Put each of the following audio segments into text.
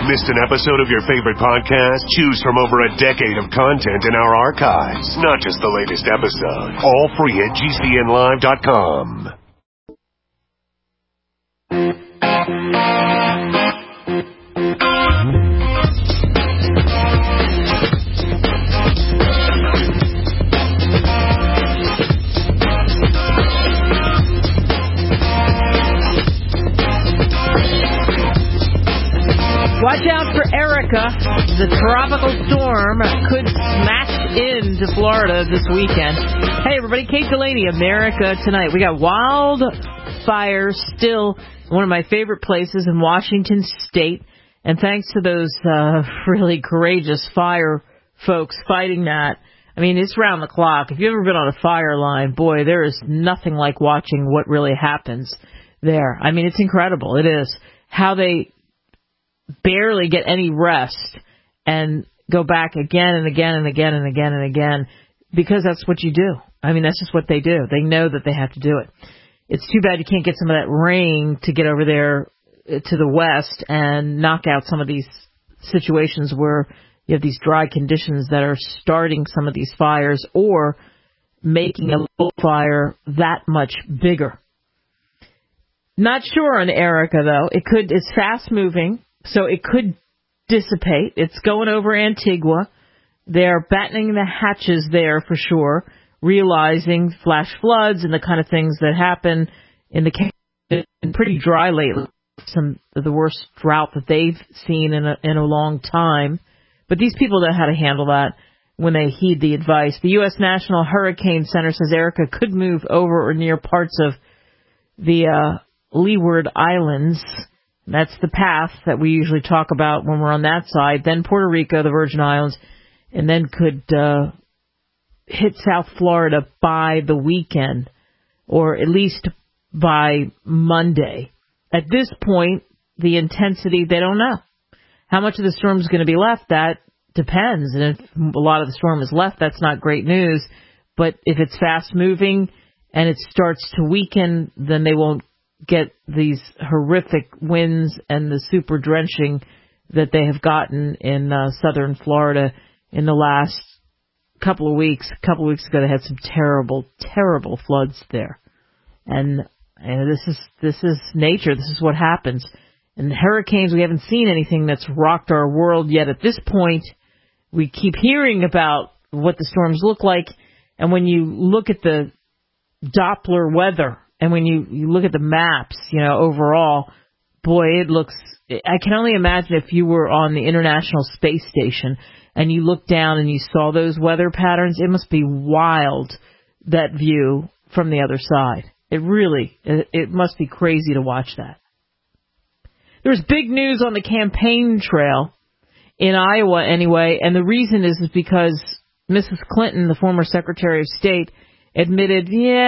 Missed an episode of your favorite podcast? Choose from over a decade of content in our archives, not just the latest episode. All free at GCNlive.com. Watch out for Erica. The tropical storm could smash into Florida this weekend. Hey, everybody. Kate Delaney, America Tonight. We got wildfire still one of my favorite places in Washington State. And thanks to those really courageous fire folks fighting that. I mean, it's round the clock. If you've ever been on a fire line, boy, there is nothing like watching what really happens there. I mean, it's incredible. It is. How they barely get any rest and go back again and again and again and again and again, because that's what you do. I mean, that's just what they do. They know that they have to do it. It's too bad you can't get some of that rain to get over there to the west and knock out some of these situations where you have these dry conditions that are starting some of these fires or making a little fire that much bigger. Not sure on Erica, though. It's fast moving. So it could dissipate. It's going over Antigua. They're battening the hatches there for sure, realizing flash floods and the kind of things that happen in the Caribbean. Been pretty dry lately. Some of the worst drought that they've seen in a long time. But these people know how to handle that when they heed the advice. The U.S. National Hurricane Center says Erica could move over or near parts of the Leeward Islands. That's the path that we usually talk about when we're on that side. Then Puerto Rico, the Virgin Islands, and then could hit South Florida by the weekend, or at least by Monday. At this point, the intensity, they don't know. How much of the storm is going to be left, that depends. And if a lot of the storm is left, that's not great news. But if it's fast moving and it starts to weaken, then they won't get these horrific winds and the super drenching that they have gotten in southern Florida in the last couple of weeks. A couple of weeks ago, they had some terrible, terrible floods there. And this is nature. This is what happens. And hurricanes, we haven't seen anything that's rocked our world yet. At this point, we keep hearing about what the storms look like. And when you look at the Doppler weather, and when you look at the maps, overall, boy, it looks, I can only imagine if you were on the International Space Station and you looked down and you saw those weather patterns, it must be wild, that view from the other side. It must be crazy to watch that. There's big news on the campaign trail in Iowa anyway, and the reason is because Mrs. Clinton, the former Secretary of State, admitted,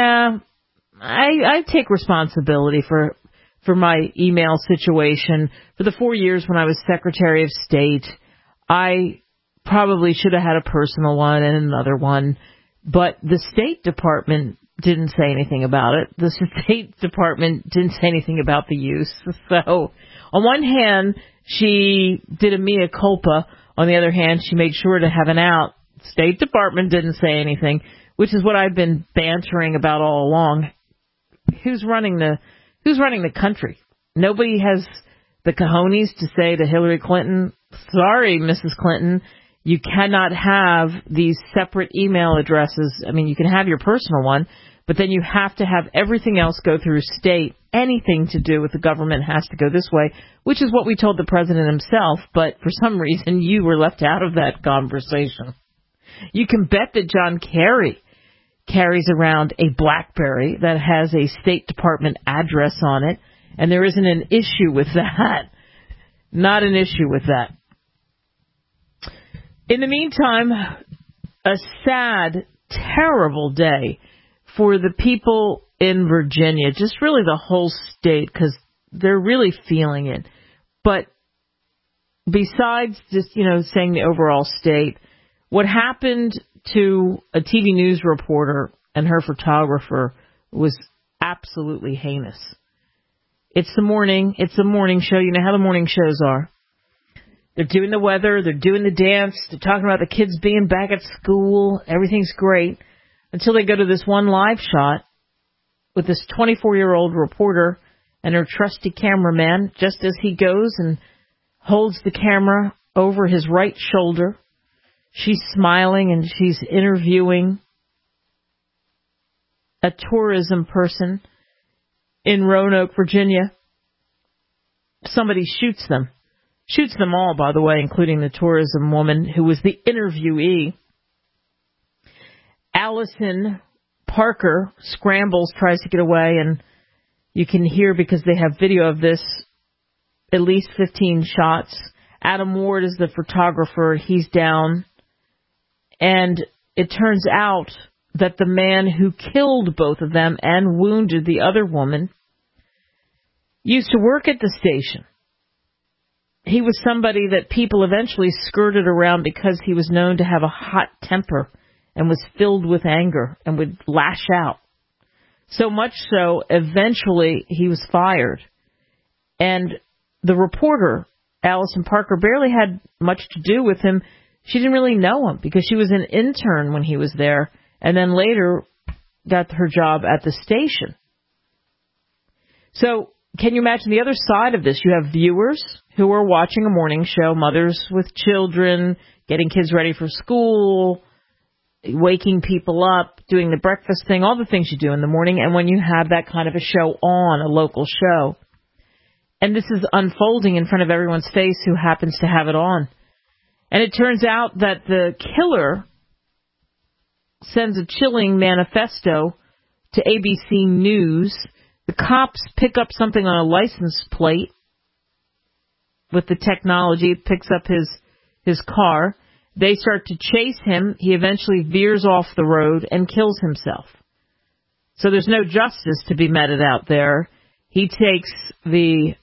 I take responsibility for my email situation. For the 4 years when I was Secretary of State, I probably should have had a personal one and another one, but the State Department didn't say anything about it. The State Department didn't say anything about the use. So, on one hand, she did a mea culpa. On the other hand, she made sure to have an out. State Department didn't say anything, which is what I've been bantering about all along. Who's running the country? Nobody has the cojones to say to Hillary Clinton, sorry, Mrs. Clinton, you cannot have these separate email addresses. I mean, you can have your personal one, but then you have to have everything else go through state. Anything to do with the government has to go this way, which is what we told the president himself, but for some reason you were left out of that conversation. You can bet that John Kerry carries around a BlackBerry that has a State Department address on it, and there isn't an issue with that. Not an issue with that. In the meantime, a sad, terrible day for the people in Virginia, just really the whole state, because they're really feeling it. But besides just, saying the overall state, what happened to a TV news reporter and her photographer was absolutely heinous. It's the morning show. You know how the morning shows are. They're doing the weather. They're doing the dance. They're talking about the kids being back at school. Everything's great. Until they go to this one live shot with this 24-year-old reporter and her trusty cameraman, just as he goes and holds the camera over his right shoulder. She's smiling and she's interviewing a tourism person in Roanoke, Virginia. Somebody shoots them. Shoots them all, by the way, including the tourism woman who was the interviewee. Allison Parker scrambles, tries to get away, and you can hear, because they have video of this, at least 15 shots. Adam Ward is the photographer. He's down. And it turns out that the man who killed both of them and wounded the other woman used to work at the station. He was somebody that people eventually skirted around because he was known to have a hot temper and was filled with anger and would lash out. So much so, eventually he was fired. And the reporter, Allison Parker, barely had much to do with him. She didn't really know him because she was an intern when he was there, and then later got her job at the station. So can you imagine the other side of this? You have viewers who are watching a morning show, mothers with children, getting kids ready for school, waking people up, doing the breakfast thing, all the things you do in the morning. And when you have that kind of a show on, a local show, and this is unfolding in front of everyone's face who happens to have it on. And it turns out that the killer sends a chilling manifesto to ABC News. The cops pick up something on a license plate with the technology. It picks up his car. They start to chase him. He eventually veers off the road and kills himself. So there's no justice to be meted out there. He takes the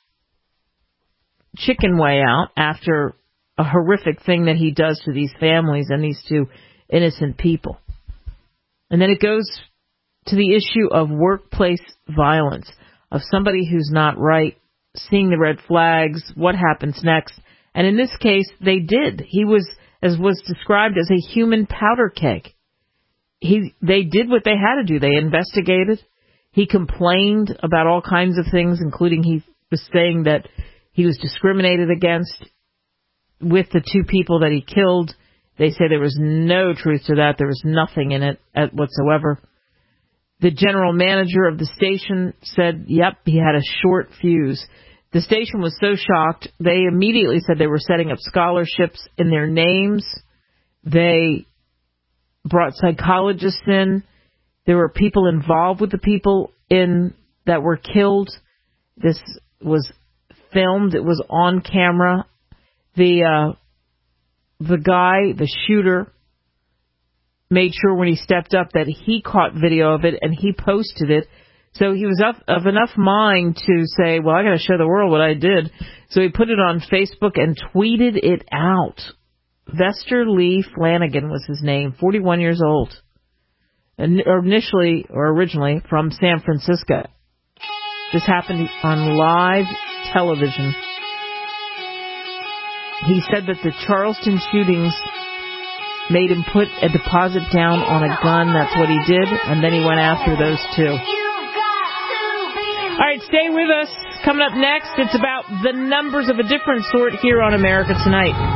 chicken way out after a horrific thing that he does to these families and these two innocent people. And then it goes to the issue of workplace violence, of somebody who's not right, seeing the red flags, what happens next. And in this case, they did. He was, as was described, as a human powder keg. They did what they had to do. They investigated. He complained about all kinds of things, including he was saying that he was discriminated against with the two people that he killed. They say there was no truth to that. There was nothing in it whatsoever. The general manager of the station said, yep, he had a short fuse. The station was so shocked, they immediately said they were setting up scholarships in their names. They brought psychologists in. There were people involved with the people that were killed. This was filmed. It was on camera. The guy, the shooter, made sure when he stepped up that he caught video of it and he posted it. So he was of enough mind to say, well, I got to show the world what I did. So he put it on Facebook and tweeted it out. Vester Lee Flanagan was his name, 41 years old. Originally from San Francisco. This happened on live television. He said that the Charleston shootings made him put a deposit down on a gun. That's what he did. And then he went after those two. All right, stay with us. Coming up next, it's about the numbers of a different sort here on America Tonight.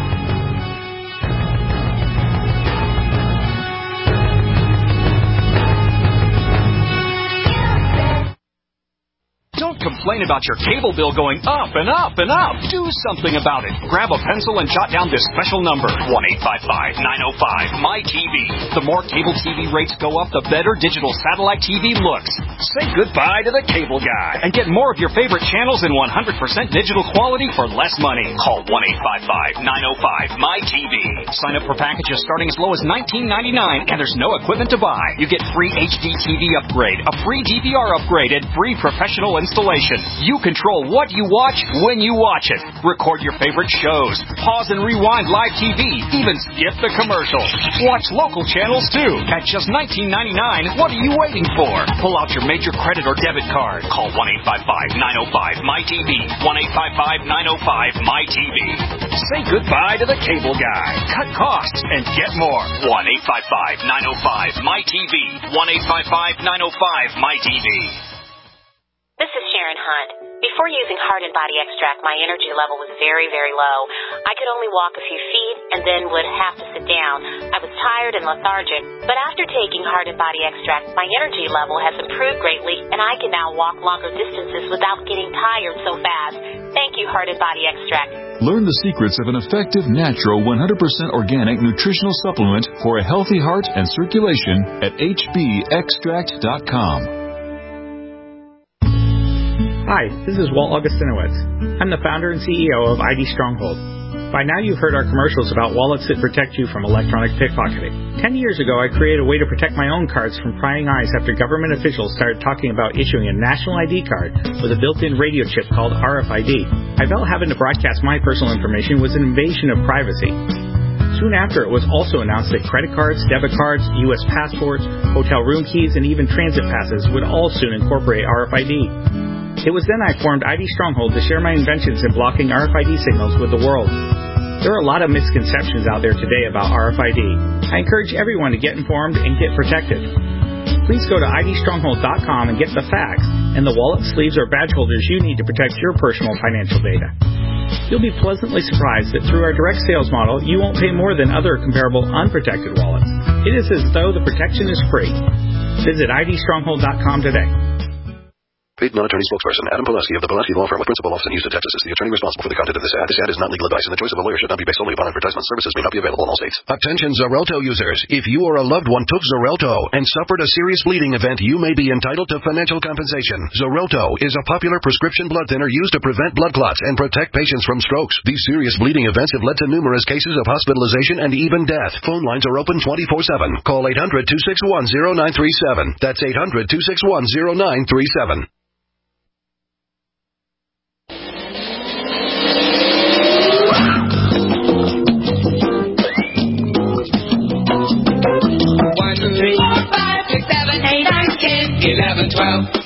Complain about your cable bill going up and up and up. Do something about it. Grab a pencil and jot down this special number, 1-855-905-MY-TV. The more cable TV rates go up, the better digital satellite TV looks. Say goodbye to the cable guy and get more of your favorite channels in 100% digital quality for less money. Call 1-855-905-MY-TV. Sign up for packages starting as low as $19.99, and there's no equipment to buy. You get free HD TV upgrade, a free DVR upgrade, and free professional installation. station. You control what you watch when you watch it. Record your favorite shows. Pause and rewind live TV. Even skip the commercials. Watch local channels too. At just $19.99, what are you waiting for? Pull out your major credit or debit card. Call 1-855-905-MyTV. 1-855-905-MyTV. Say goodbye to the cable guy. Cut costs and get more. 1-855-905-MyTV. 1-855-905-MyTV. This is Sharon Hunt. Before using Heart and Body Extract, my energy level was very, very low. I could only walk a few feet and then would have to sit down. I was tired and lethargic. But after taking Heart and Body Extract, my energy level has improved greatly, and I can now walk longer distances without getting tired so fast. Thank you, Heart and Body Extract. Learn the secrets of an effective, natural, 100% organic nutritional supplement for a healthy heart and circulation at hbextract.com. Hi, this is Walt Augustinowitz. I'm the founder and CEO of ID Stronghold. By now you've heard our commercials about wallets that protect you from electronic pickpocketing. 10 years ago, I created a way to protect my own cards from prying eyes after government officials started talking about issuing a national ID card with a built-in radio chip called RFID. I felt having to broadcast my personal information was an invasion of privacy. Soon after, it was also announced that credit cards, debit cards, U.S. passports, hotel room keys, and even transit passes would all soon incorporate RFID. It was then I formed ID Stronghold to share my inventions in blocking RFID signals with the world. There are a lot of misconceptions out there today about RFID. I encourage everyone to get informed and get protected. Please go to idstronghold.com and get the facts and the wallet, sleeves, or badge holders you need to protect your personal financial data. You'll be pleasantly surprised that through our direct sales model, you won't pay more than other comparable unprotected wallets. It is as though the protection is free. Visit idstronghold.com today. Paid non-attorney spokesperson Adam Pulaski of the Pulaski Law Firm with principal office in Houston, Texas is the attorney responsible for the content of this ad. This ad is not legal advice, and the choice of a lawyer should not be based solely upon advertisement. Services may not be available in all states. Attention Xarelto users. If you or a loved one took Xarelto and suffered a serious bleeding event, you may be entitled to financial compensation. Xarelto is a popular prescription blood thinner used to prevent blood clots and protect patients from strokes. These serious bleeding events have led to numerous cases of hospitalization and even death. Phone lines are open 24/7. Call 800-261-0937. That's 800-261-0937. Eleven, 12. 1, 2, 3, 4, 5, 6, 7, 8, 9, 10, 11,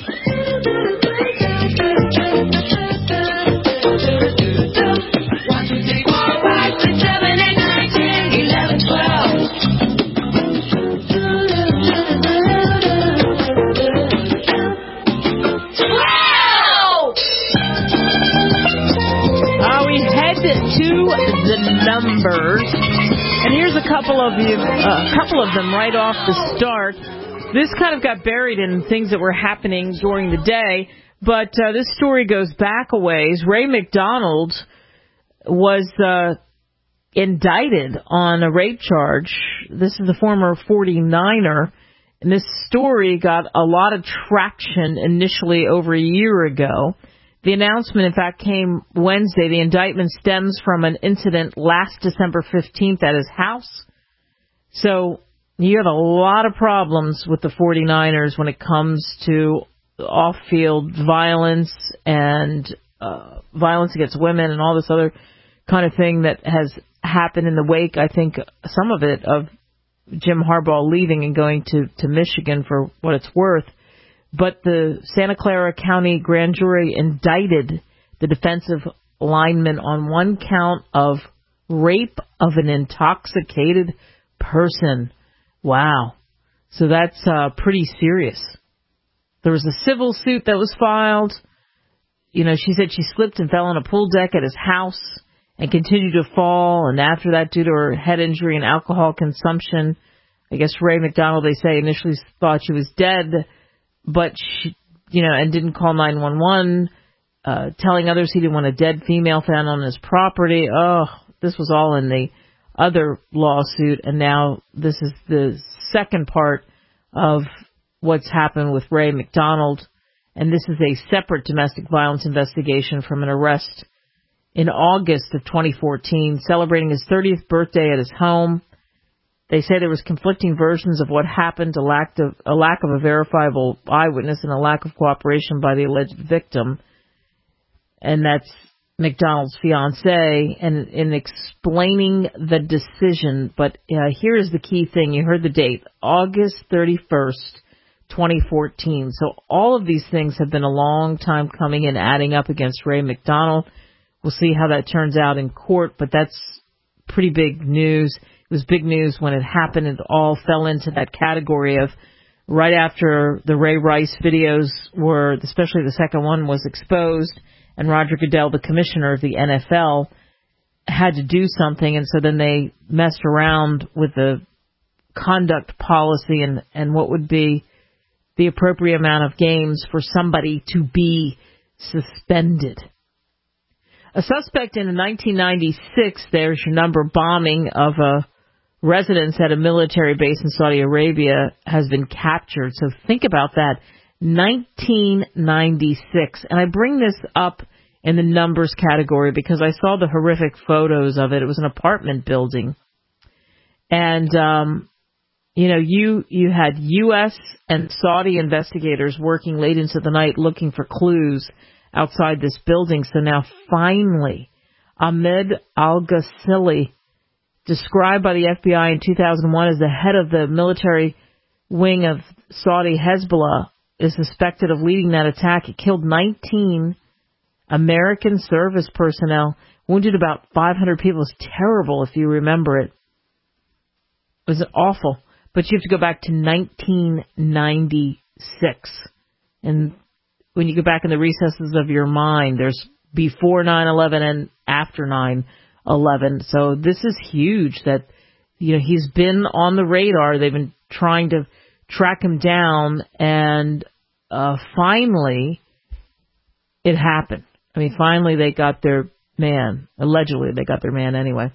12. We head to the numbers, and here's a couple of them right off the start. This kind of got buried in things that were happening during the day, but this story goes back a ways. Ray McDonald was indicted on a rape charge. This is the former 49er, and this story got a lot of traction initially over a year ago. The announcement, in fact, came Wednesday. The indictment stems from an incident last December 15th at his house. So you have a lot of problems with the 49ers when it comes to off-field violence and violence against women and all this other kind of thing that has happened in the wake, I think, some of it, of Jim Harbaugh leaving and going to Michigan for what it's worth. But the Santa Clara County grand jury indicted the defensive lineman on one count of rape of an intoxicated person. Wow. So that's pretty serious. There was a civil suit that was filed. You know, she said she slipped and fell on a pool deck at his house and continued to fall. And after that, due to her head injury and alcohol consumption, I guess Ray McDonald, they say, initially thought she was dead, but she, and didn't call 911, telling others he didn't want a dead female found on his property. Oh, this was all in the other lawsuit, and now this is the second part of what's happened with Ray McDonald, and this is a separate domestic violence investigation from an arrest in August of 2014, celebrating his 30th birthday at his home. They say there was conflicting versions of what happened, a lack of a verifiable eyewitness, and a lack of cooperation by the alleged victim. and that's McDonald's fiancée, and in explaining the decision. But here's the key thing. You heard the date, August 31st, 2014. So all of these things have been a long time coming and adding up against Ray McDonald. We'll see how that turns out in court, but that's pretty big news. It was big news when it happened. It all fell into that category of right after the Ray Rice videos were, especially the second one, was exposed, and Roger Goodell, the commissioner of the NFL, had to do something, and so then they messed around with the conduct policy and what would be the appropriate amount of games for somebody to be suspended. A suspect in a 1996, there's your number, bombing of a residence at a military base in Saudi Arabia has been captured. So think about that. 1996. And I bring this up in the numbers category because I saw the horrific photos of it. It was an apartment building. And, you had U.S. and Saudi investigators working late into the night looking for clues outside this building. So now finally, Ahmed al-Ghassili, described by the FBI in 2001 as the head of the military wing of Saudi Hezbollah, is suspected of leading that attack. It killed 19 American service personnel, wounded about 500 people. It's terrible if you remember it. It was awful. But you have to go back to 1996. And when you go back in the recesses of your mind, there's before 9/11 and after 9/11. So this is huge that, he's been on the radar. They've been trying to track him down, and finally it happened. I mean, finally they got their man. Allegedly they got their man anyway.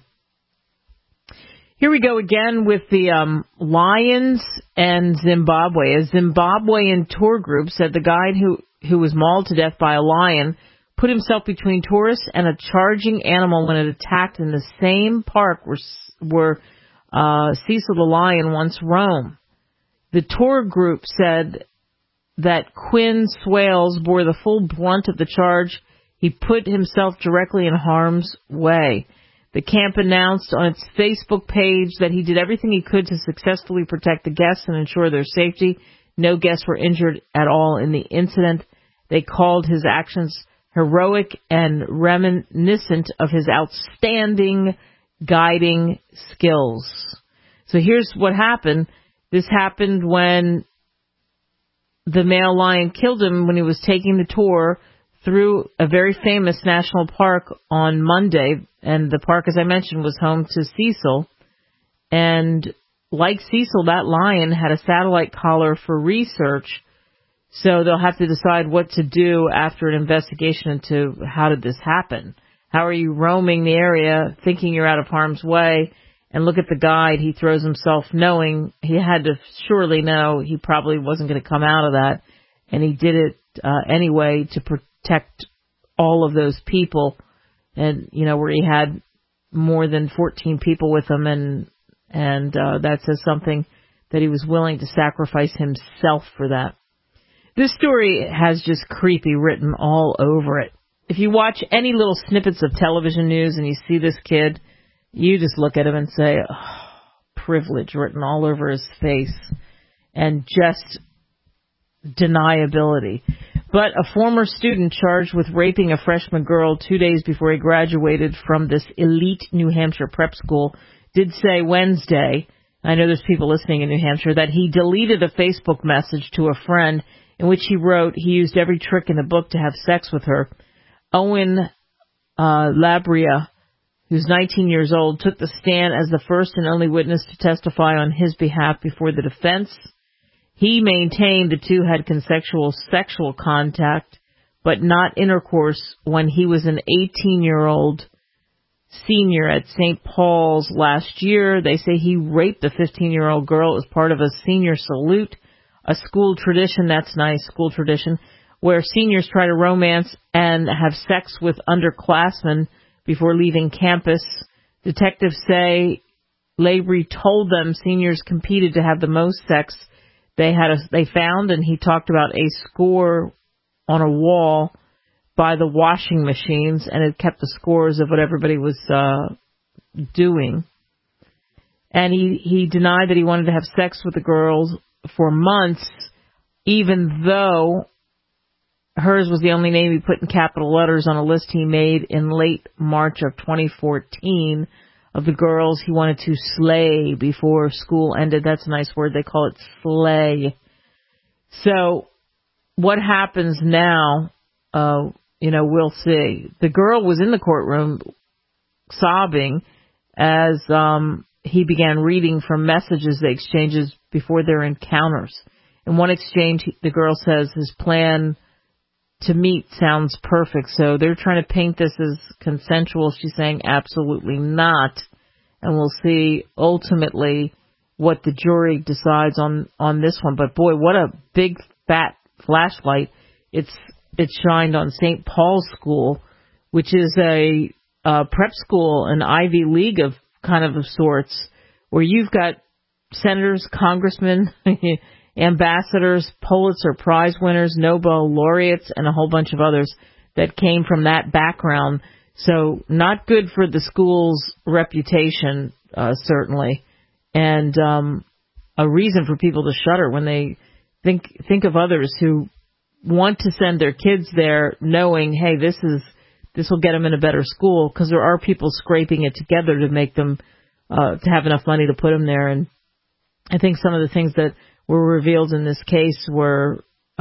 Here we go again with the Lions and Zimbabwe. A Zimbabwean tour group said the guide who was mauled to death by a lion put himself between tourists and a charging animal when it attacked in the same park where Cecil the lion once roamed. The tour group said that Quinn Swales bore the full brunt of the charge. He put himself directly in harm's way. The camp announced on its Facebook page that he did everything he could to successfully protect the guests and ensure their safety. No guests were injured at all in the incident. They called his actions heroic and reminiscent of his outstanding guiding skills. So here's what happened. This happened when the male lion killed him when he was taking the tour through a very famous national park on Monday. And the park, as I mentioned, was home to Cecil. And like Cecil, that lion had a satellite collar for research. So they'll have to decide what to do after an investigation into how did this happen. How are you roaming the area thinking you're out of harm's way? And look at the guide. He throws himself knowing he had to surely know he probably wasn't going to come out of that. And he did it anyway to protect all of those people. And, where he had more than 14 people with him. And that says something that he was willing to sacrifice himself for that. This story has just creepy written all over it. If you watch any little snippets of television news and you see this kid, you just look at him and say, oh, privilege written all over his face, and just deniability. But a former student charged with raping a freshman girl 2 days before he graduated from this elite New Hampshire prep school did say Wednesday, I know there's people listening in New Hampshire, that he deleted a Facebook message to a friend in which he wrote he used every trick in the book to have sex with her. Owen Labria, who's 19 years old, took the stand as the first and only witness to testify on his behalf before the defense. He maintained the two had consensual sexual contact, but not intercourse, when he was an 18-year-old senior at St. Paul's last year. They say he raped the 15-year-old girl as part of a senior salute, a school tradition, that's nice, school tradition, where seniors try to romance and have sex with underclassmen before leaving campus. Detectives say Labrie told them seniors competed to have the most sex they found, and he talked about a score on a wall by the washing machines, and it kept the scores of what everybody was doing. And he denied that he wanted to have sex with the girls for months, even though hers was the only name he put in capital letters on a list he made in late March of 2014 of the girls he wanted to slay before school ended. That's a nice word. They call it slay. So what happens now, we'll see. The girl was in the courtroom sobbing as he began reading from messages they exchanged before their encounters. In one exchange, the girl says his plan to meet sounds perfect. So they're trying to paint this as consensual. She's saying absolutely not. And we'll see ultimately what the jury decides on this one. But boy, what a big fat flashlight. It shined on St. Paul's School, which is a prep school, an Ivy League of sorts, where you've got senators, congressmen, ambassadors, Pulitzer Prize winners, Nobel laureates, and a whole bunch of others that came from that background. So not good for the school's reputation, certainly, and a reason for people to shudder when they think of others who want to send their kids there knowing, hey, this will get them in a better school, because there are people scraping it together to make them to have enough money to put them there. And I think some of the things that were revealed in this case were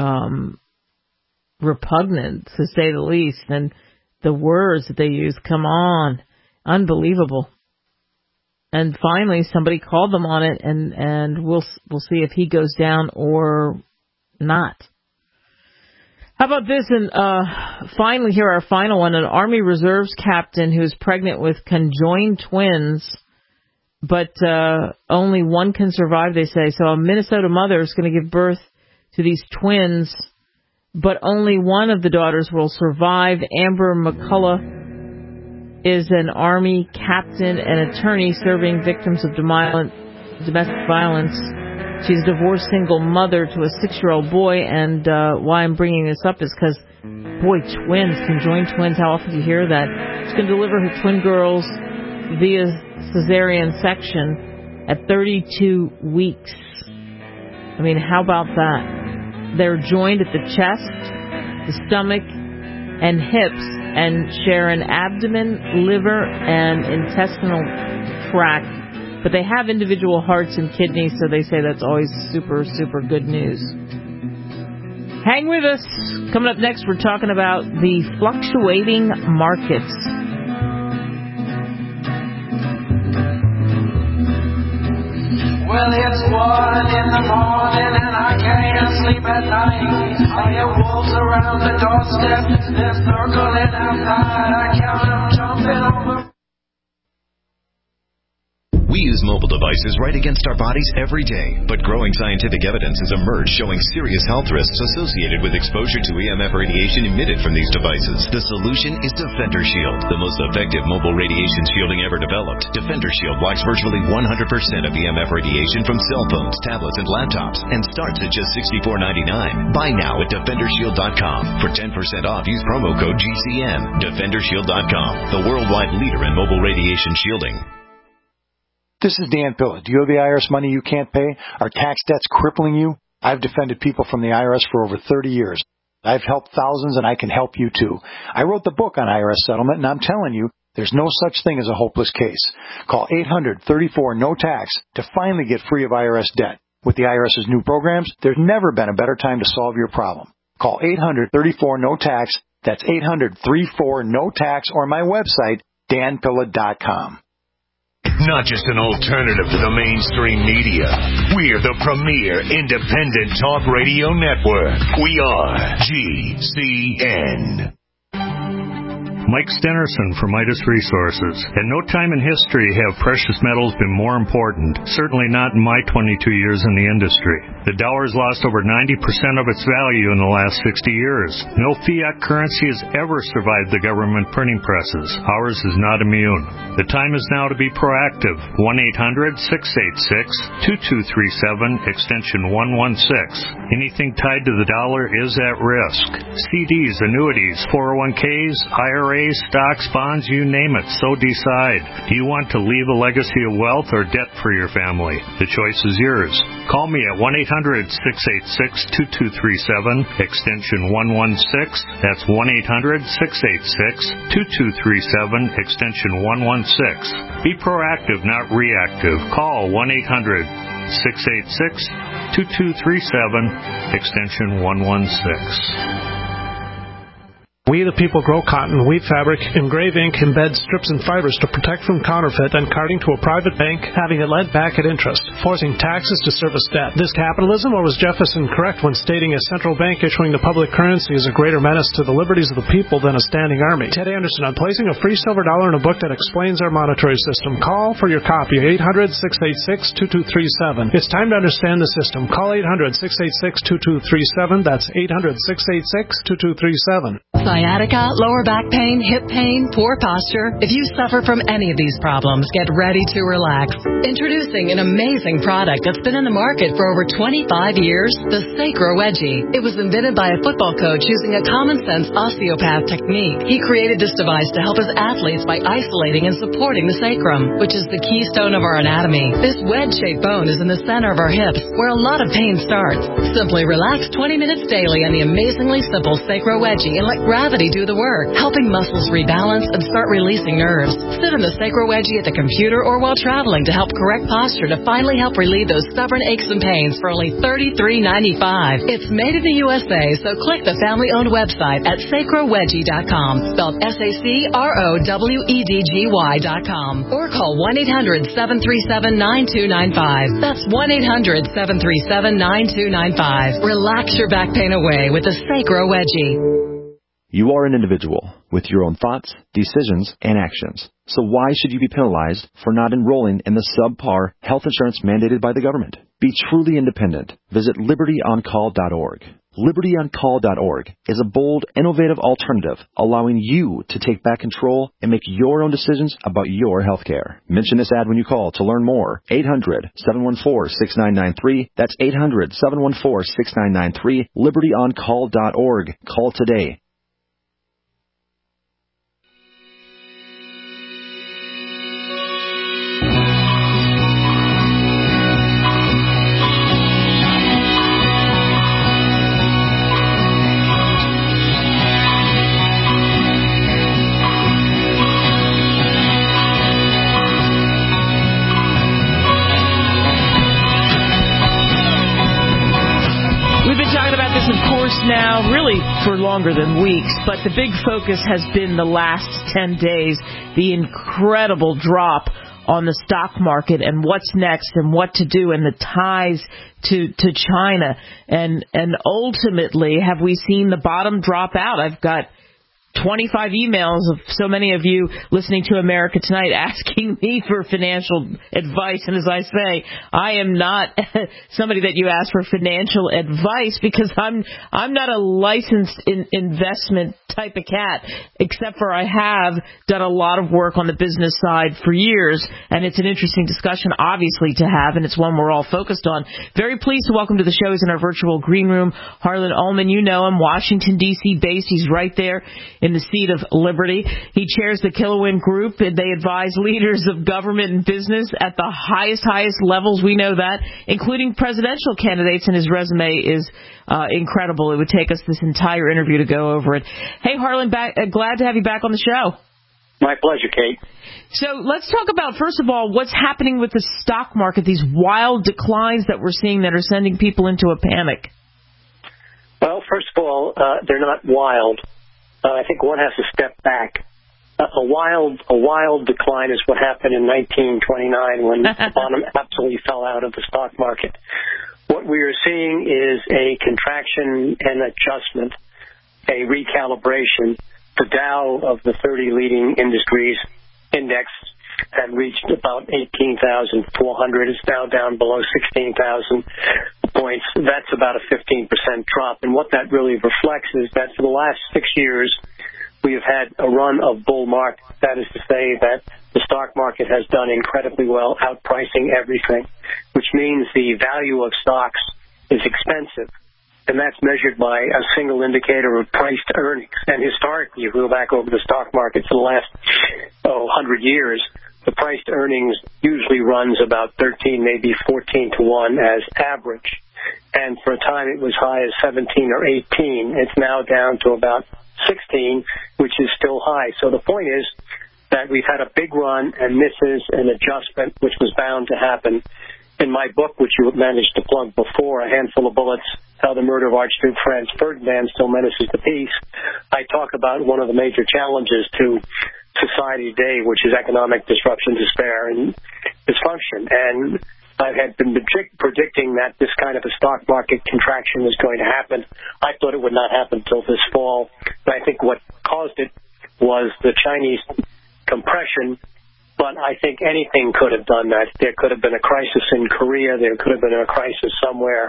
repugnant, to say the least. And the words that they used, come on, unbelievable. And finally, somebody called them on it, and we'll see if he goes down or not. How about this? And finally, here our final one: an Army Reserves captain who's pregnant with conjoined twins, but only one can survive, they say. So a Minnesota mother is going to give birth to these twins, but only one of the daughters will survive. Amber McCullough is an Army captain and attorney serving victims of domestic violence. She's a divorced single mother to a 6-year-old boy, and why I'm bringing this up is because, boy, twins, conjoined twins, how often do you hear that? She's going to deliver her twin girls via cesarean section at 32 weeks. I mean, how about that? They're joined at the chest, the stomach, and hips, and share an abdomen, liver, and intestinal tract. But they have individual hearts and kidneys, so they say that's always super, super good news. Hang with us. Coming up next, we're talking about the fluctuating markets. Well, it's 1 in the morning and I can't sleep at night. I hear wolves around the doorstep, they're circling outside. I count them jumping over. We use mobile devices right against our bodies every day, but growing scientific evidence has emerged showing serious health risks associated with exposure to EMF radiation emitted from these devices. The solution is Defender Shield, the most effective mobile radiation shielding ever developed. Defender Shield blocks virtually 100% of EMF radiation from cell phones, tablets, and laptops, and starts at just $64.99. Buy now at DefenderShield.com. For 10% off, use promo code GCN. DefenderShield.com, the worldwide leader in mobile radiation shielding. This is Dan Pilla. Do you owe the IRS money you can't pay? Are tax debts crippling you? I've defended people from the IRS for over 30 years. I've helped thousands, and I can help you too. I wrote the book on IRS settlement, and I'm telling you, there's no such thing as a hopeless case. Call 800-34-NO-TAX to finally get free of IRS debt. With the IRS's new programs, there's never been a better time to solve your problem. Call 800-34-NO-TAX. That's 800-34-NO-TAX, or my website, danpilla.com. Not just an alternative to the mainstream media. We're the premier independent talk radio network. We are GCN. Mike Stenerson from Midas Resources. At no time in history have precious metals been more important, certainly not in my 22 years in the industry. The dollar has lost over 90% of its value in the last 60 years. No fiat currency has ever survived the government printing presses. Ours is not immune. The time is now to be proactive. 1-800-686-2237, extension 116. Anything tied to the dollar is at risk. CDs, annuities, 401ks, IRAs, stocks, bonds, you name it, so decide. Do you want to leave a legacy of wealth or debt for your family? The choice is yours. Call me at 1-800-686-2237, extension 116. That's 1-800-686-2237, extension 116. Be proactive, not reactive. Call 1-800-686-2237, extension 116. We the people grow cotton, weave fabric, engrave ink, embed strips and fibers to protect from counterfeit and carting to a private bank, having it lent back at interest, forcing taxes to service debt. This capitalism, or was Jefferson correct when stating a central bank issuing the public currency is a greater menace to the liberties of the people than a standing army? Ted Anderson on placing a free silver dollar in a book that explains our monetary system. Call for your copy, 800-686-2237. It's time to understand the system. Call 800-686-2237. That's 800-686-2237. Sciatica, lower back pain, hip pain, poor posture. If you suffer from any of these problems, get ready to relax. Introducing an amazing product that's been in the market for over 25 years, the Sacro Wedgie. It was invented by a football coach using a common-sense osteopath technique. He created this device to help his athletes by isolating and supporting the sacrum, which is the keystone of our anatomy. This wedge-shaped bone is in the center of our hips, where a lot of pain starts. Simply relax 20 minutes daily on the amazingly simple Sacro Wedgie and let gravity do the work, helping muscles rebalance and start releasing nerves. Sit in the Sacro Wedgie at the computer or while traveling to help correct posture to finally help relieve those stubborn aches and pains for only $33.95. It's made in the USA, so click the family-owned website at sacrowedgie.com, spelled SACROWEDGY.com, or call 1-800-737-9295. That's 1-800-737-9295. Relax your back pain away with the Sacro Wedgie. You are an individual with your own thoughts, decisions, and actions. So why should you be penalized for not enrolling in the subpar health insurance mandated by the government? Be truly independent. Visit LibertyOnCall.org. LibertyOnCall.org is a bold, innovative alternative allowing you to take back control and make your own decisions about your health care. Mention this ad when you call to learn more. 800-714-6993. That's 800-714-6993. LibertyOnCall.org. Call today. Now, really for longer than weeks, but the big focus has been the last 10 days, the incredible drop on the stock market and what's next and what to do and the ties to China. And ultimately, have we seen the bottom drop out? I've got 25 emails of so many of you listening to America Tonight asking me for financial advice. And as I say, I am not somebody that you ask for financial advice because I'm not a licensed investment type of cat, except for I have done a lot of work on the business side for years. And it's an interesting discussion, obviously, to have, and it's one we're all focused on. Very pleased to welcome to the show is in our virtual green room, Harlan Ullman. You know him, Washington, D.C. based. He's right there in the seat of liberty. He chairs the Killowen Group, and they advise leaders of government and business at the highest levels. We know that, including presidential candidates, and his resume is incredible. It would take us this entire interview to go over it. Hey, Harlan, glad to have you back on the show. My pleasure, Kate. So let's talk about, first of all, what's happening with the stock market, these wild declines that we're seeing that are sending people into a panic. Well, first of all, they're not wild. I think one has to step back. A wild decline is what happened in 1929 when the bottom absolutely fell out of the stock market. What we are seeing is a contraction and adjustment, a recalibration the Dow of the 30 leading industries index had reached about 18,400. It's now down below 16,000 points. That's about a 15% drop. And what that really reflects is that for the last 6 years, we have had a run of bull market. That is to say that the stock market has done incredibly well, outpricing everything, which means the value of stocks is expensive. And that's measured by a single indicator of price to earnings. And historically, if we go back over the stock market for the last 100 years, the price to earnings usually runs about 13, maybe 14 to 1 as average. And for a time, it was high as 17 or 18. It's now down to about 16, which is still high. So the point is that we've had a big run, and this is an adjustment which was bound to happen. In my book, which you managed to plug before, A Handful of Bullets, How the Murder of Archduke Franz Ferdinand Still Menaces the Peace, I talk about one of the major challenges to society today, which is economic disruption, despair, and dysfunction. And I had been predicting that this kind of a stock market contraction was going to happen. I thought it would not happen until this fall. And I think what caused it was the Chinese compression. But I think anything could have done that. There could have been a crisis in Korea. There could have been a crisis somewhere.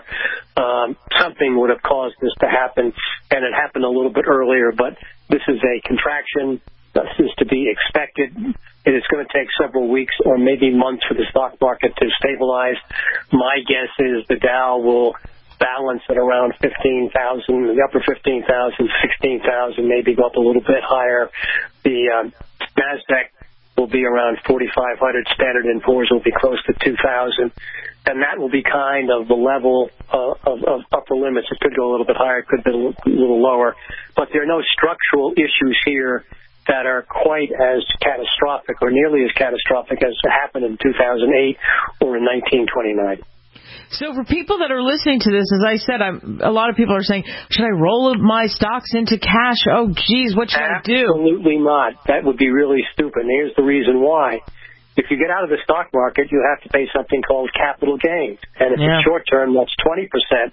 Something would have caused this to happen, and it happened a little bit earlier. But this is a contraction. This is to be expected. It is going to take several weeks or maybe months for the stock market to stabilize. My guess is the Dow will balance at around 15,000, the upper 15,000, 16,000, maybe go up a little bit higher. The NASDAQ will be around 4,500. Standard & Poor's will be close to 2,000. And that will be kind of the level of upper limits. It could go a little bit higher, it could be a little lower. But there are no structural issues here that are quite as catastrophic or nearly as catastrophic as happened in 2008 or in 1929. So for people that are listening to this, as I said, a lot of people are saying, should I roll my stocks into cash? Oh, geez, what should I do? Absolutely not. That would be really stupid. And here's the reason why. If you get out of the stock market, you have to pay something called capital gains. And if it's short term, that's 20%.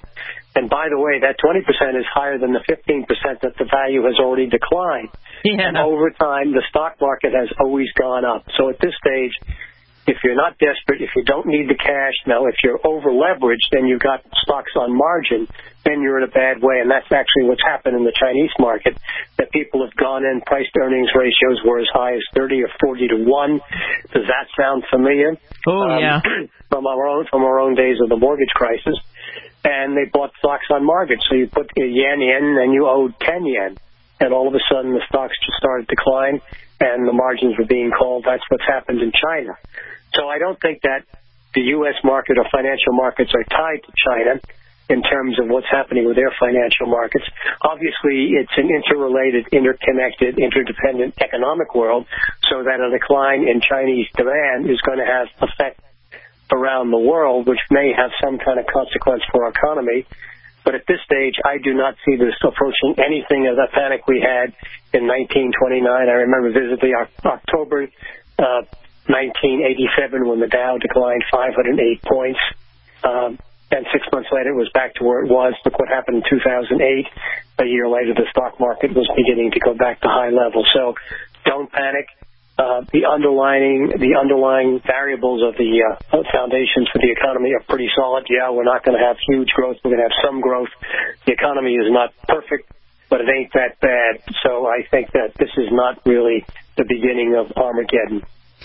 And by the way, that 20% is higher than the 15% that the value has already declined. Yeah. And over time, the stock market has always gone up. So at this stage, if you're not desperate, if you don't need the cash, now if you're over-leveraged and you've got stocks on margin, then you're in a bad way. And that's actually what's happened in the Chinese market, that people have gone in, price-to-earnings ratios were as high as 30 or 40 to 1. Does that sound familiar? Oh, yeah. From our own days of the mortgage crisis. And they bought stocks on margin. So you put a yen in and you owed 10 yen. And all of a sudden the stocks just started to decline and the margins were being called. That's what's happened in China. So I don't think that the U.S. market or financial markets are tied to China in terms of what's happening with their financial markets. Obviously, it's an interrelated, interconnected, interdependent economic world, so that a decline in Chinese demand is going to have effect around the world, which may have some kind of consequence for our economy. But at this stage, I do not see this approaching anything of the panic we had in 1929. I remember vividly October 1987 when the Dow declined 508 points. And 6 months later, it was back to where it was. Look what happened in 2008. A year later, the stock market was beginning to go back to high levels. So don't panic. The underlying variables of the foundations for the economy are pretty solid. Yeah, we're not going to have huge growth. We're going to have some growth. The economy is not perfect, but it ain't that bad. So I think that this is not really the beginning of Armageddon.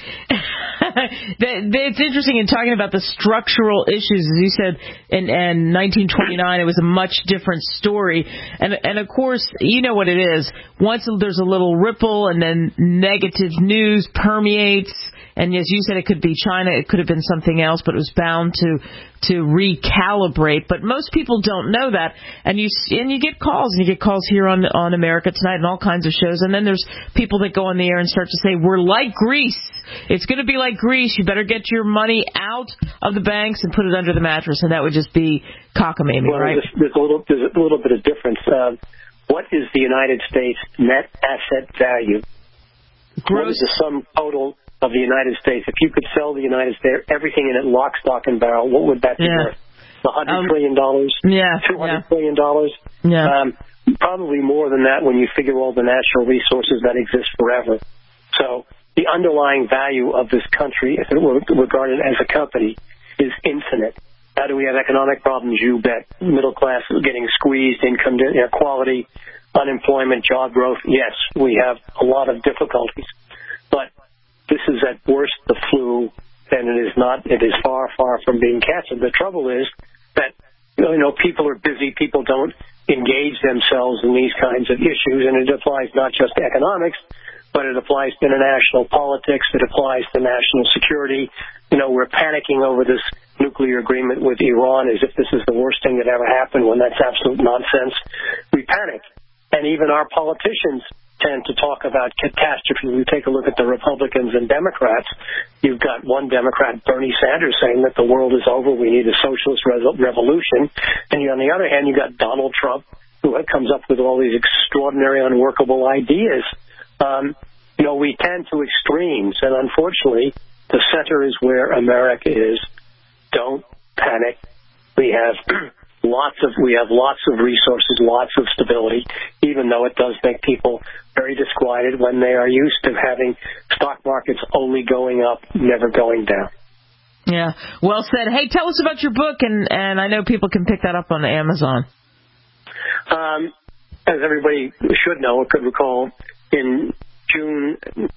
It's interesting in talking about the structural issues. As you said, in 1929, it was a much different story. And of course, you know what it is. Once there's a little ripple and then negative news permeates, and as you said, it could be China, it could have been something else, but it was bound to recalibrate. But most people don't know that. And you get calls, and you get calls here on America Tonight and all kinds of shows. And then there's people that go on the air and start to say, we're like Greece. It's going to be like Greece. You better get your money out of the banks and put it under the mattress. And that would just be cockamamie, right? There's a little bit of difference. What is the United States net asset value? What is the sum total of the United States? If you could sell the United States, everything in it, lock, stock, and barrel, what would that be worth? $100 trillion, yeah, $200 billion. Yeah. Probably more than that when you figure all the natural resources that exist forever. So the underlying value of this country, if it were regarded as a company, is infinite. How do we have economic problems? You bet. Middle class is getting squeezed, income inequality, unemployment, job growth. Yes, we have a lot of difficulties. But this is at worst the flu, and it is far, far from being cancer. The trouble is that, people are busy. People don't engage themselves in these kinds of issues, and it applies not just to economics, but it applies to international politics. It applies to national security. We're panicking over this nuclear agreement with Iran as if this is the worst thing that ever happened, when that's absolute nonsense. We panic. And even our politicians tend to talk about catastrophe. We take a look at the Republicans and Democrats. You've got one Democrat, Bernie Sanders, saying that the world is over, we need a socialist revolution. And on the other hand, you've got Donald Trump, who comes up with all these extraordinary, unworkable ideas. We tend to extremes, and unfortunately, the center is where America is. Don't panic. We have lots of resources, lots of stability, even though it does make people very disquieted when they are used to having stock markets only going up, never going down. Yeah, well said. Hey, tell us about your book, and I know people can pick that up on Amazon. As everybody should know or could recall, in June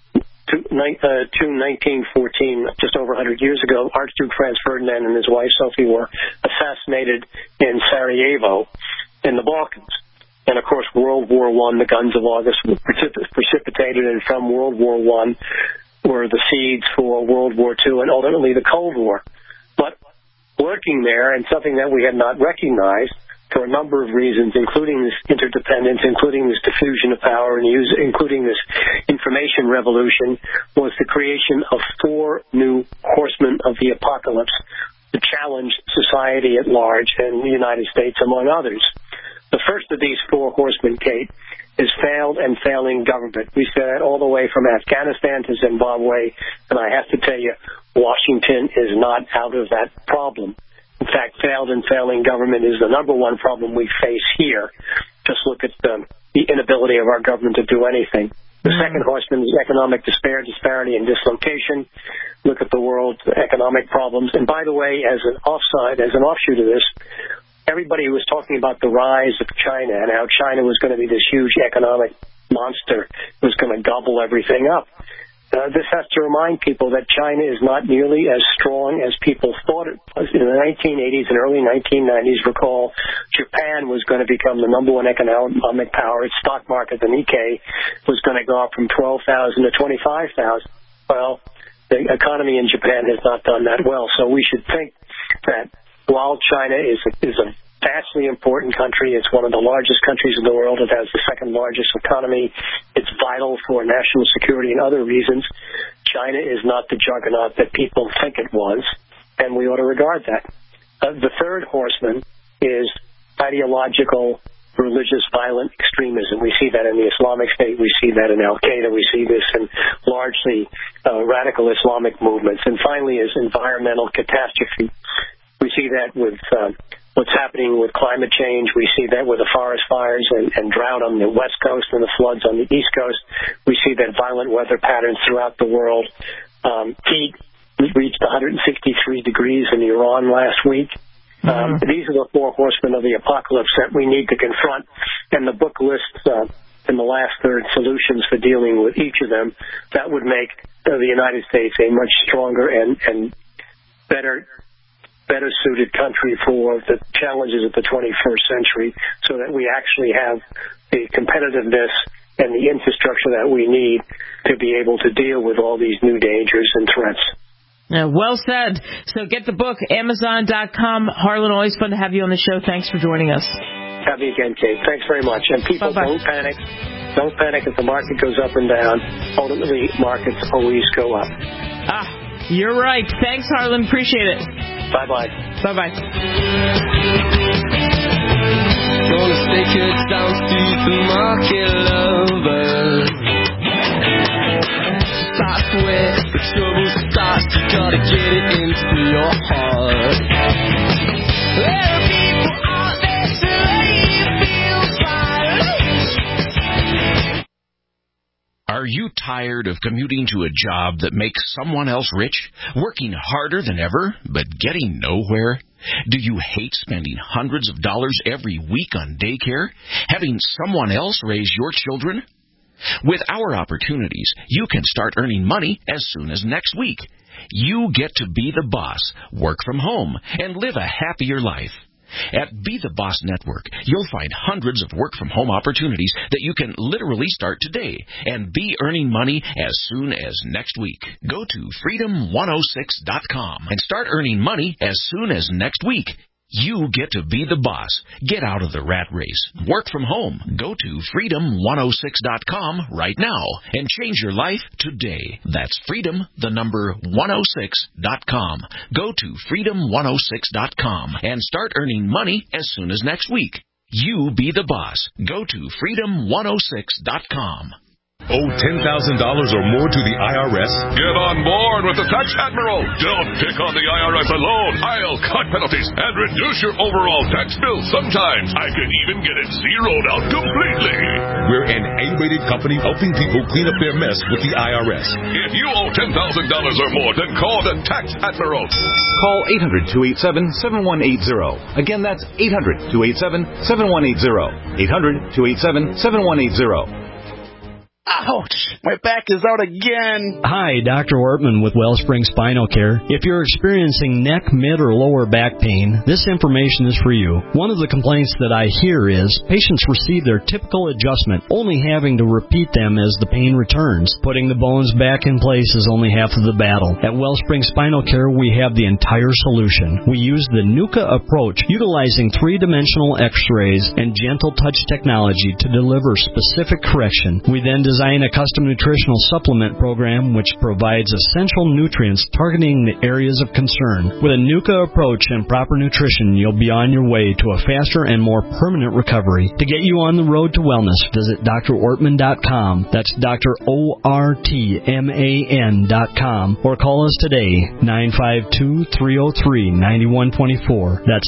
1914, just over 100 years ago, Archduke Franz Ferdinand and his wife Sophie were assassinated in Sarajevo in the Balkans. And, of course, World War I, the guns of August were precipitated, and from World War I were the seeds for World War II and ultimately the Cold War. But lurking there, and something that we had not recognized, for a number of reasons, including this interdependence, including this diffusion of power, and including this information revolution, was the creation of 4 new horsemen of the apocalypse to challenge society at large and the United States, among others. The first of these 4 horsemen, Kate, is failed and failing government. We said that all the way from Afghanistan to Zimbabwe, and I have to tell you, Washington is not out of that problem. In fact, failed and failing government is the number one problem we face here. Just look at the inability of our government to do anything. The second horseman is economic despair, disparity, and dislocation. Look at the world's economic problems. And by the way, as an offshoot of this, everybody was talking about the rise of China and how China was going to be this huge economic monster, was going to gobble everything up. This has to remind people that China is not nearly as strong as people thought it was. In the 1980s and early 1990s, recall, Japan was going to become the number one economic power. Its stock market, the Nikkei, was going to go up from 12,000 to 25,000. Well, the economy in Japan has not done that well. So we should think that while China is a vastly important country, it's one of the largest countries in the world. It has the second largest economy. It's vital for national security and other reasons. China is not the juggernaut that people think it was, and we ought to regard that. The third horseman is ideological, religious, violent extremism. We see that in the Islamic State. We see that in Al-Qaeda. We see this in largely radical Islamic movements. And finally is environmental catastrophe. We see that with what's happening with climate change. We see that with the forest fires and drought on the West Coast and the floods on the East Coast. We see that violent weather patterns throughout the world. Heat reached 163 degrees in Iran last week. These are the 4 horsemen of the apocalypse that we need to confront, and the book lists in the last third solutions for dealing with each of them that would make the United States a much stronger and better suited country for the challenges of the 21st century, so that we actually have the competitiveness and the infrastructure that we need to be able to deal with all these new dangers and threats. Well said. So get the book, Amazon.com. Harlan, always fun to have you on the show. Thanks for joining us. Have you again, Kate. Thanks very much. And people, don't panic. Don't panic if the market goes up and down. Ultimately, markets always go up. You're right. Thanks, Harlan. Appreciate it. Bye-bye. Bye-bye. Gonna stick it down supermarket lovers. That's where the trouble starts. You gotta get it into your heart. There are people out there to make you feel fine. Are you tired of commuting to a job that makes someone else rich, working harder than ever, but getting nowhere? Do you hate spending hundreds of dollars every week on daycare, having someone else raise your children? With our opportunities, you can start earning money as soon as next week. You get to be the boss, work from home, and live a happier life. At Be the Boss Network, you'll find hundreds of work-from-home opportunities that you can literally start today and be earning money as soon as next week. Go to freedom106.com and start earning money as soon as next week. You get to be the boss. Get out of the rat race. Work from home. Go to freedom106.com right now and change your life today. That's freedom106.com. Go to freedom106.com and start earning money as soon as next week. You be the boss. Go to freedom106.com. Owe $10,000 or more to the IRS? Get on board with the Tax Admiral. Don't pick on the IRS alone. I'll cut penalties and reduce your overall tax bill. Sometimes I can even get it zeroed out completely. We're an A-rated company helping people clean up their mess with the IRS. If you owe $10,000 or more, then call the Tax Admiral. Call 800-287-7180. Again, that's 800-287-7180. 800-287-7180. Ouch! My back is out again. Hi, Dr. Ortman with Wellspring Spinal Care. If you're experiencing neck, mid, or lower back pain, this information is for you. One of the complaints that I hear is patients receive their typical adjustment, only having to repeat them as the pain returns. Putting the bones back in place is only half of the battle. At Wellspring Spinal Care, we have the entire solution. We use the NUCA approach, utilizing three-dimensional x-rays and gentle touch technology to deliver specific correction. We then design a custom nutritional supplement program which provides essential nutrients targeting the areas of concern. With a NUCA approach and proper nutrition, you'll be on your way to a faster and more permanent recovery. To get you on the road to wellness, visit drortman.com. That's drortman.com, or call us today, 952-303-9124. That's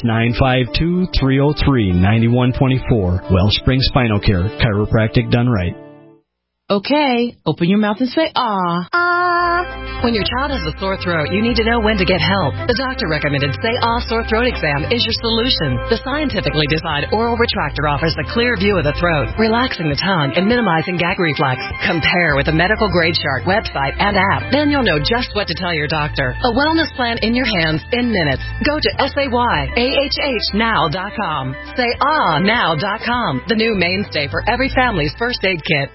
952-303-9124. Wellspring Spinal Care, chiropractic done right. Okay, open your mouth and say, ah. Ah. When your child has a sore throat, you need to know when to get help. The doctor-recommended Say Ah Sore Throat Exam is your solution. The scientifically designed oral retractor offers a clear view of the throat, relaxing the tongue and minimizing gag reflex. Compare with the medical-grade chart, website, and app. Then you'll know just what to tell your doctor. A wellness plan in your hands in minutes. Go to SayAHHnow.com. SayAhNow.com, the new mainstay for every family's first aid kit.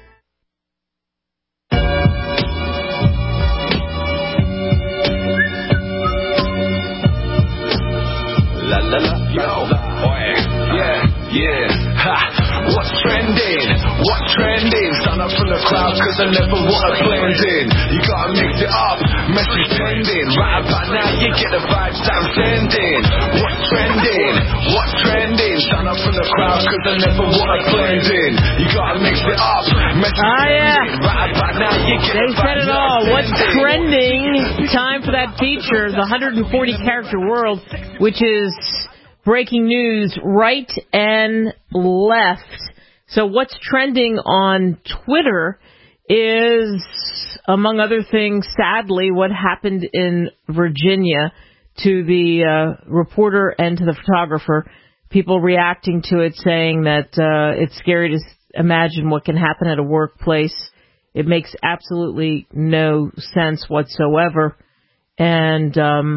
La la la, yo, yeah, ha, what's trending? What trending? Stand up from the crowd cause I never wanna blend in. You gotta mix it up, message pending. Right about now you get the vibes that I'm sending. What's trending? What trending? Stand up from the crowd cause I never wanna blend in. You gotta mix it up, message pending. Right about now you get They the said it vibes all. that I'm What's sending. trending? Time for that feature, the 140-character world, which is breaking news right and left. So what's trending on Twitter is, among other things, sadly, what happened in Virginia to the reporter and to the photographer. People reacting to it, saying that it's scary to imagine what can happen at a workplace. It makes absolutely no sense whatsoever. And,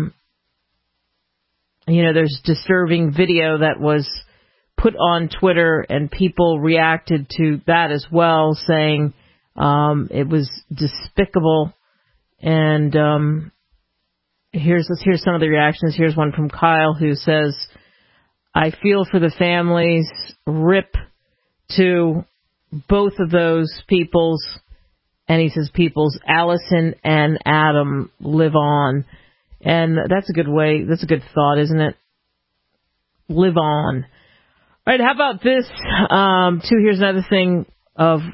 there's disturbing video that was put on Twitter, and people reacted to that as well, saying it was despicable. And here's some of the reactions. Here's one from Kyle who says, I feel for the families. RIP to both of those peoples. And he says peoples, Allison and Adam, live on. And that's a good way. That's a good thought, isn't it? Live on. All right, how about this? Too, here's another thing of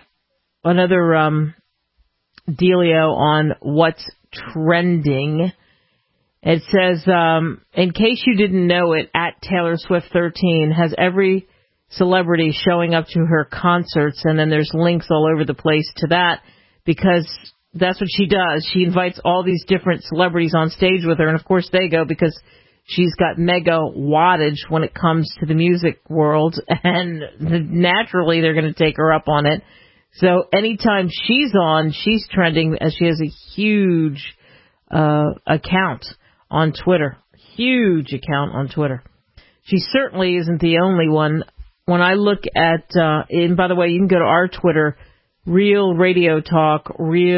another dealio on what's trending. It says, in case you didn't know it, at Taylor Swift 13 has every celebrity showing up to her concerts, and then there's links all over the place to that, because that's what she does. She invites all these different celebrities on stage with her, and of course they go because she's got mega wattage when it comes to the music world, and naturally they're going to take her up on it. So anytime she's on, she's trending, as she has a huge account on Twitter. Huge account on Twitter. She certainly isn't the only one. When I look at, and by the way, you can go to our Twitter, Real Radio Talk,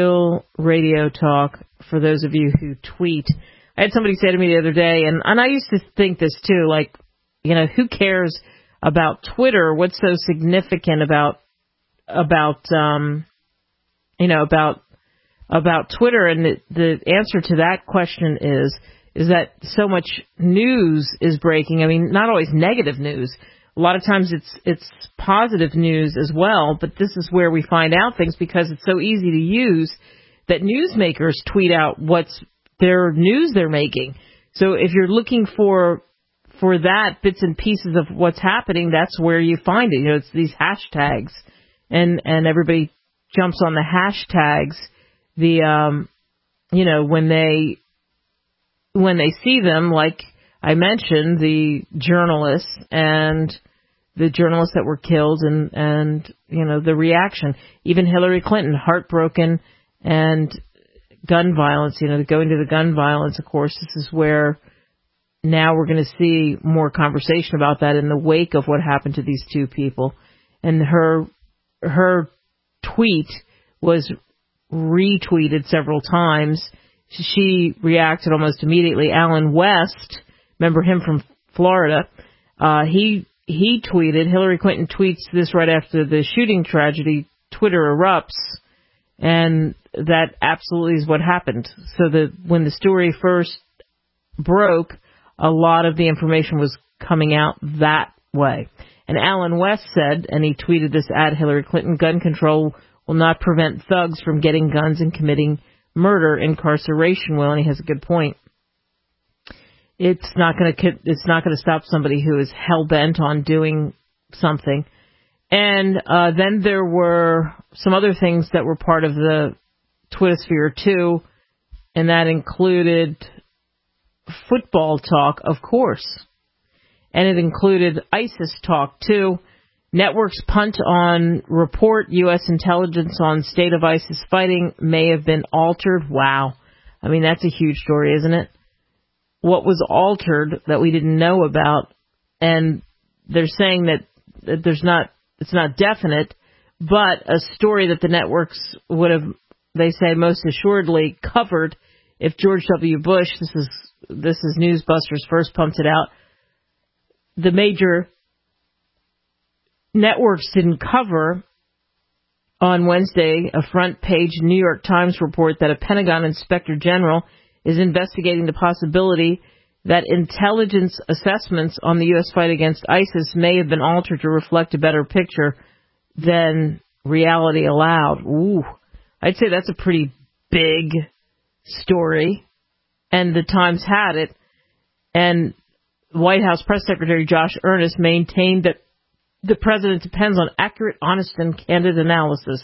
for those of you who tweet. I had somebody say to me the other day, and I used to think this too, like, you know, who cares about Twitter? What's so significant about Twitter? And the answer to that question is that so much news is breaking. I mean, not always negative news. A lot of times it's positive news as well, but this is where we find out things because it's so easy to use that newsmakers tweet out what's their news they're making. So if you're looking for that, bits and pieces of what's happening, that's where you find it. You know, it's these hashtags, and everybody jumps on the hashtags. When they see them, like I mentioned, the journalists that were killed and you know, the reaction. Even Hillary Clinton, heartbroken, and gun violence, you know, going to the gun violence, of course, this is where now we're going to see more conversation about that in the wake of what happened to these two people. And her tweet was retweeted several times. She reacted almost immediately. Alan West, remember him from Florida, he tweeted, Hillary Clinton tweets this right after the shooting tragedy, Twitter erupts, and that absolutely is what happened. So when the story first broke, a lot of the information was coming out that way. And Alan West said, and he tweeted this at Hillary Clinton, gun control will not prevent thugs from getting guns and committing murder. Incarceration will, and he has a good point. It's not going to stop somebody who is hell-bent on doing something. And then there were some other things that were part of the Twittersphere too, and that included football talk, of course. And it included ISIS talk too. Networks punt on report U.S. intelligence on state of ISIS fighting may have been altered. Wow. I mean, that's a huge story, isn't it? What was altered that we didn't know about? And they're saying that it's not definite, but a story that the networks would have, they say, most assuredly covered if George W. Bush, this is Newsbusters first pumped it out, the major networks didn't cover on Wednesday a front page New York Times report that a Pentagon inspector general is investigating the possibility that intelligence assessments on the U.S. fight against ISIS may have been altered to reflect a better picture than reality allowed. Ooh, I'd say that's a pretty big story, and the Times had it. And White House Press Secretary Josh Earnest maintained that the president depends on accurate, honest, and candid analysis,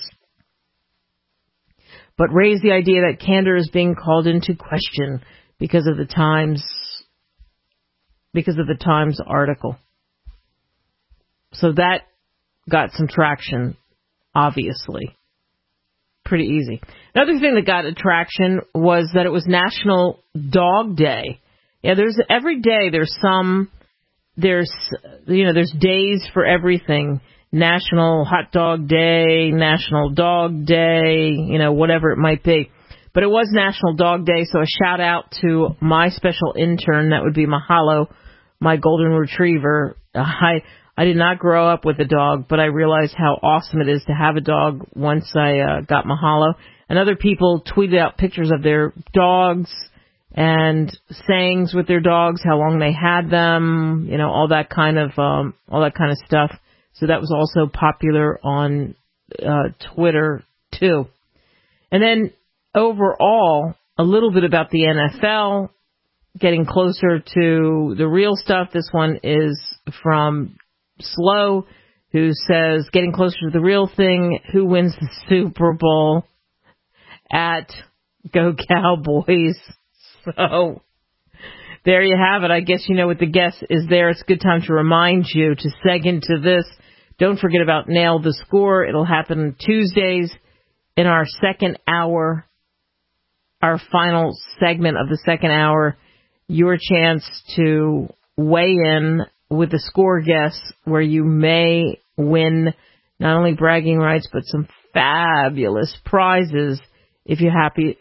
but raised the idea that candor is being called into question because of the Times article. So that got some traction, obviously. Pretty easy. Another thing that got traction was that it was National Dog Day. Yeah, every day there's days for everything. National Hot Dog Day, National Dog Day, whatever it might be. But it was National Dog Day, so a shout out to my special intern, that would be Mahalo, my golden retriever. I did not grow up with a dog, but I realized how awesome it is to have a dog once I got Mahalo. And other people tweeted out pictures of their dogs and sayings with their dogs, how long they had them, all that kind of stuff. So that was also popular on Twitter too. And then overall, a little bit about the NFL. getting closer to the real stuff. This one is from Slow, who says, getting closer to the real thing, who wins the Super Bowl at Go Cowboys. So there you have it. I guess you know what the guess is there. It's a good time to remind you to seg into this. Don't forget about Nail the Score. It'll happen Tuesdays in our second hour, our final segment of the second hour. Your chance to weigh in with the score guess, where you may win not only bragging rights but some fabulous prizes if you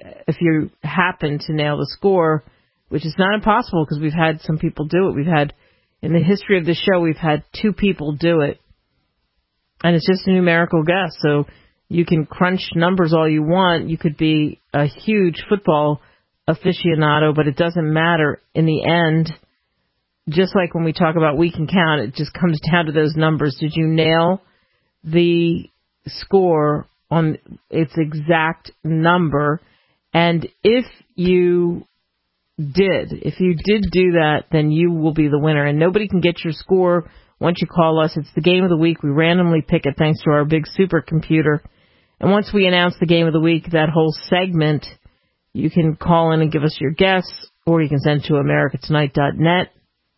happen to nail the score, which is not impossible because we've had some people do it. We've had, in the history of the show, we've had 2 people do it. And it's just a numerical guess. So you can crunch numbers all you want. You could be a huge football aficionado, but it doesn't matter in the end. Just like when we talk about we can count, it just comes down to those numbers. Did you nail the score on its exact number? And if you did do that, then you will be the winner. And nobody can get your score once you call us. It's the game of the week. We randomly pick it thanks to our big supercomputer. And once we announce the game of the week, that whole segment, you can call in and give us your guess, or you can send to americatonight.net.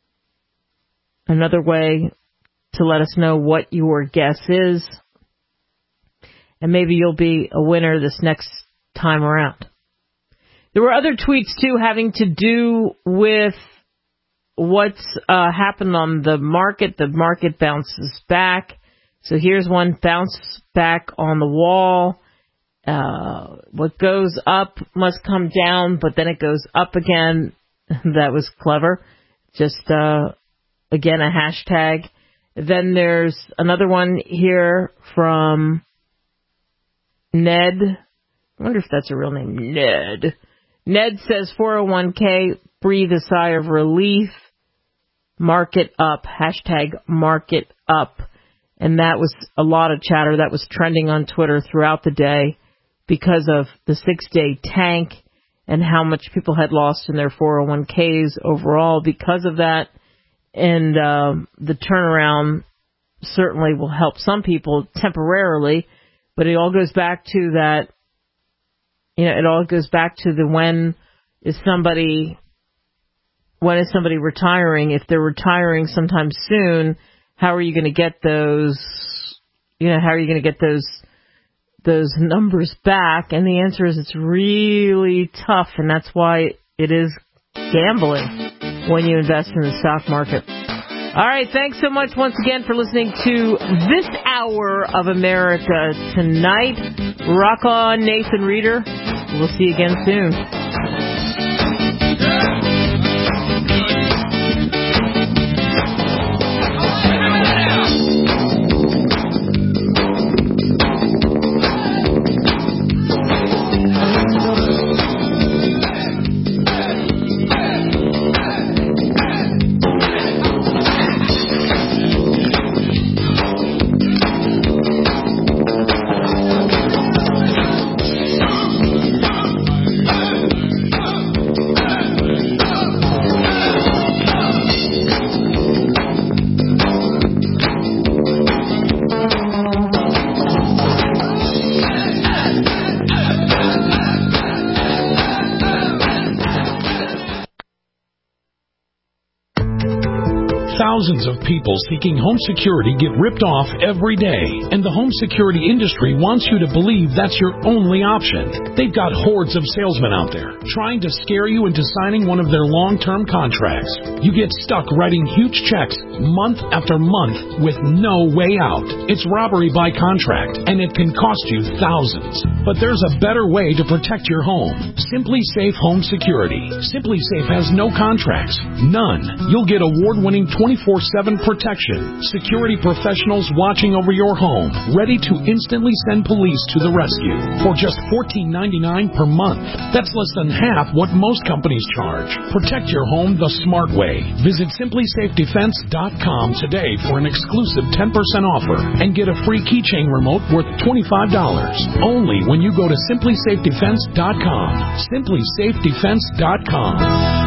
Another way to let us know what your guess is. And maybe you'll be a winner this next time around. There were other tweets, too, having to do with what's happened on the market. The market bounces back. So here's one, bounce back on the wall. What goes up must come down, but then it goes up again. That was clever. Just, again, a hashtag. Then there's another one here from Ned. I wonder if that's a real name. Ned. Ned says 401k, breathe a sigh of relief. Market up. Hashtag market up. And that was a lot of chatter. That was trending on Twitter throughout the day because of the 6-day tank and how much people had lost in their 401ks overall because of that. And the turnaround certainly will help some people temporarily, but it all goes back to that, it all goes back to the when is somebody retiring? If they're retiring sometime soon, how are you going to get those, how are you going to get those numbers back? And the answer is it's really tough, and that's why it is gambling when you invest in the stock market. All right, thanks so much once again for listening to this hour of America Tonight. Rock on, Nathan Reeder. We'll see you again soon. Thousands of people seeking home security get ripped off every day, and the home security industry wants you to believe that's your only option. They've got hordes of salesmen out there trying to scare you into signing one of their long-term contracts. You get stuck writing huge checks month after month with no way out. It's robbery by contract, and it can cost you thousands. But there's a better way to protect your home. Simply Safe Home Security. Simply Safe has no contracts. None. You'll get award-winning 24/7 protection. Security professionals watching over your home, ready to instantly send police to the rescue for just $14.99 per month. That's less than half what most companies charge. Protect your home the smart way. Visit simplysafedefense.com today for an exclusive 10% offer and get a free keychain remote worth $25. Only when you go to simplysafedefense.com. simplysafedefense.com.